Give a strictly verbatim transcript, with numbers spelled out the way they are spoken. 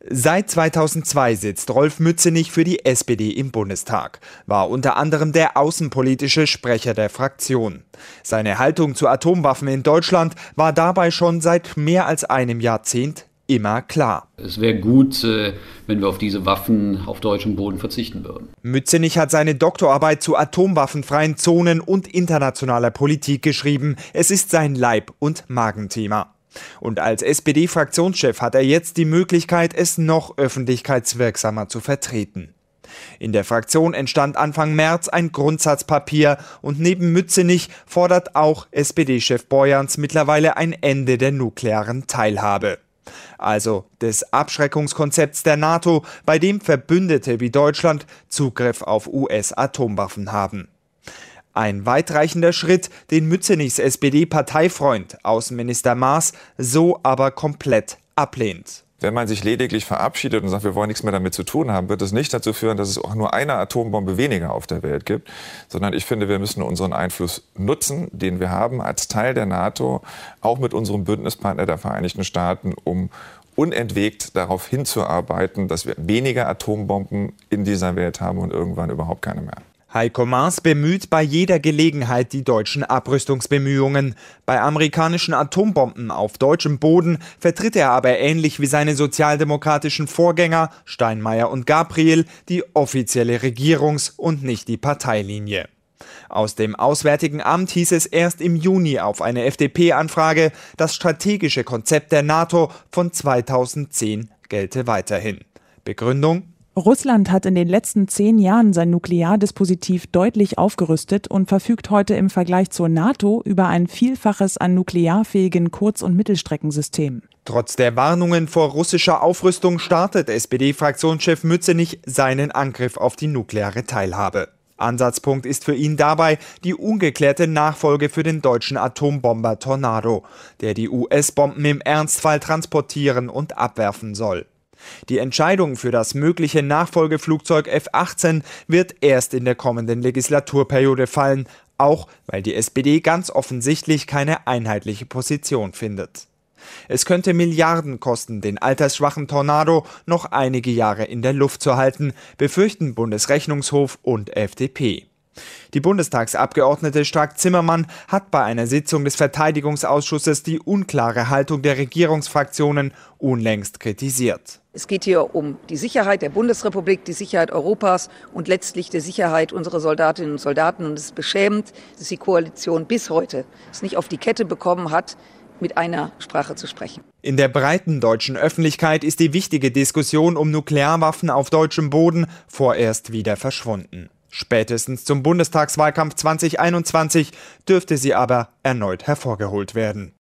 Seit zweitausendzwei sitzt Rolf Mützenich für die S P D im Bundestag, war unter anderem der außenpolitische Sprecher der Fraktion. Seine Haltung zu Atomwaffen in Deutschland war dabei schon seit mehr als einem Jahrzehnt immer klar. Es wäre gut, wenn wir auf diese Waffen auf deutschem Boden verzichten würden. Mützenich hat seine Doktorarbeit zu atomwaffenfreien Zonen und internationaler Politik geschrieben. Es ist sein Leib- und Magenthema. Und als S P D-Fraktionschef hat er jetzt die Möglichkeit, es noch öffentlichkeitswirksamer zu vertreten. In der Fraktion entstand Anfang März ein Grundsatzpapier und neben Mützenich fordert auch S P D-Chef Borjans mittlerweile ein Ende der nuklearen Teilhabe. Also des Abschreckungskonzepts der NATO, bei dem Verbündete wie Deutschland Zugriff auf U S-Atomwaffen haben. Ein weitreichender Schritt, den Mützenichs S P D-Parteifreund, Außenminister Maas, so aber komplett ablehnt. Wenn man sich lediglich verabschiedet und sagt, wir wollen nichts mehr damit zu tun haben, wird es nicht dazu führen, dass es auch nur eine Atombombe weniger auf der Welt gibt, sondern ich finde, wir müssen unseren Einfluss nutzen, den wir haben als Teil der NATO, auch mit unserem Bündnispartner der Vereinigten Staaten, um unentwegt darauf hinzuarbeiten, dass wir weniger Atombomben in dieser Welt haben und irgendwann überhaupt keine mehr. Heiko Maas bemüht bei jeder Gelegenheit die deutschen Abrüstungsbemühungen. Bei amerikanischen Atombomben auf deutschem Boden vertritt er aber ähnlich wie seine sozialdemokratischen Vorgänger Steinmeier und Gabriel die offizielle Regierungs- und nicht die Parteilinie. Aus dem Auswärtigen Amt hieß es erst im Juni auf eine F D P-Anfrage, das strategische Konzept der NATO von zweitausendzehn gelte weiterhin. Begründung? Russland hat in den letzten zehn Jahren sein Nukleardispositiv deutlich aufgerüstet und verfügt heute im Vergleich zur NATO über ein Vielfaches an nuklearfähigen Kurz- und Mittelstreckensystemen. Trotz der Warnungen vor russischer Aufrüstung startet S P D-Fraktionschef Mützenich seinen Angriff auf die nukleare Teilhabe. Ansatzpunkt ist für ihn dabei die ungeklärte Nachfolge für den deutschen Atombomber Tornado, der die U S-Bomben im Ernstfall transportieren und abwerfen soll. Die Entscheidung für das mögliche Nachfolgeflugzeug F achtzehn wird erst in der kommenden Legislaturperiode fallen, auch weil die S P D ganz offensichtlich keine einheitliche Position findet. Es könnte Milliarden kosten, den altersschwachen Tornado noch einige Jahre in der Luft zu halten, befürchten Bundesrechnungshof und F D P. Die Bundestagsabgeordnete Strack-Zimmermann hat bei einer Sitzung des Verteidigungsausschusses die unklare Haltung der Regierungsfraktionen unlängst kritisiert. Es geht hier um die Sicherheit der Bundesrepublik, die Sicherheit Europas und letztlich die Sicherheit unserer Soldatinnen und Soldaten. Und es ist beschämend, dass die Koalition bis heute es nicht auf die Kette bekommen hat, mit einer Sprache zu sprechen. In der breiten deutschen Öffentlichkeit ist die wichtige Diskussion um Nuklearwaffen auf deutschem Boden vorerst wieder verschwunden. Spätestens zum Bundestagswahlkampf zweitausendeinundzwanzig dürfte sie aber erneut hervorgeholt werden.